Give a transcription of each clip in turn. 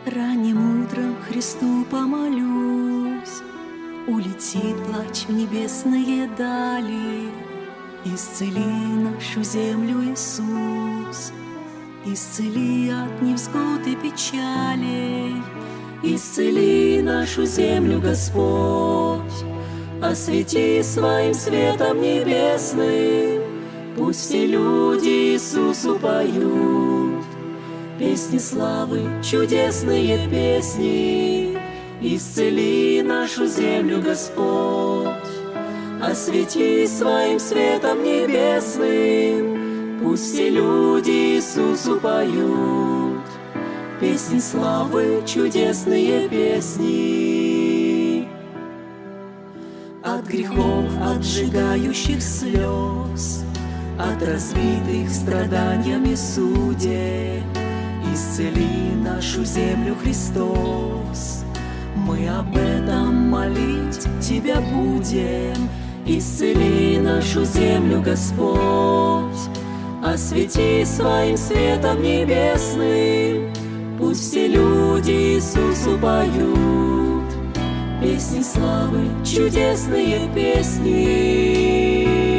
Ранним утром Христу помолюсь, улетит плач в небесные дали. Исцели нашу землю, Иисус, исцели от невзгод и печалей. Исцели нашу землю, Господь, освети своим светом небесным. Пусть все люди Иисусу поют песни славы, чудесные песни. Исцели нашу землю, Господь, освети своим светом небесным. Пусть все люди Иисусу поют песни славы, чудесные песни. От грехов, от сжигающих слез, от разбитых страданиями судеб, исцели нашу землю, Христос. Мы об этом молить Тебя будем. Исцели нашу землю, Господь, освети своим светом небесным. Пусть все люди Иисусу поют песни славы, чудесные песни.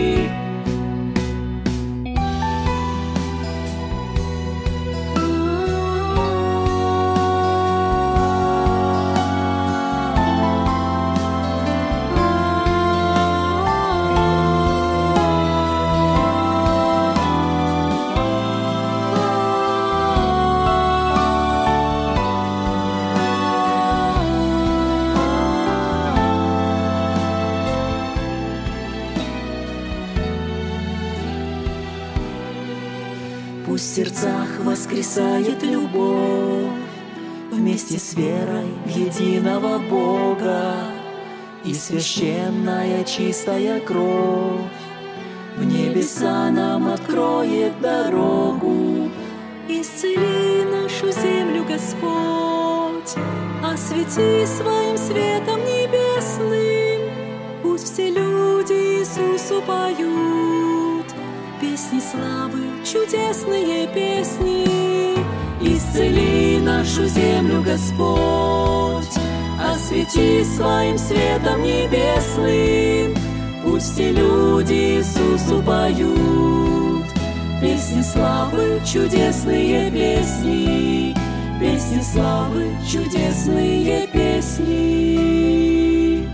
Пусть в сердцах воскресает любовь вместе с верой в единого Бога, и священная чистая кровь в небеса нам откроет дорогу. Исцели нашу землю, Господь, освети своим светом небесным. Пусть все люди Иисусу поют песни славы, чудесные песни. Исцели нашу землю, Господь, освети своим светом небесным. Пусть все люди Иисусу поют песни славы, чудесные песни. Песни славы, чудесные песни.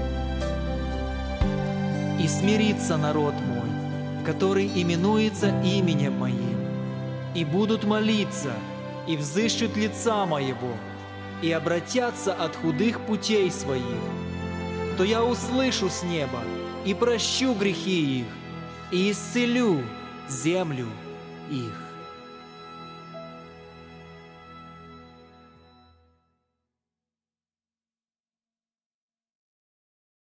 И смирится народ мой, который именуется именем Моим, и будут молиться, и взыщут лица Моего, и обратятся от худых путей своих, то я услышу с неба и прощу грехи их, и исцелю землю их.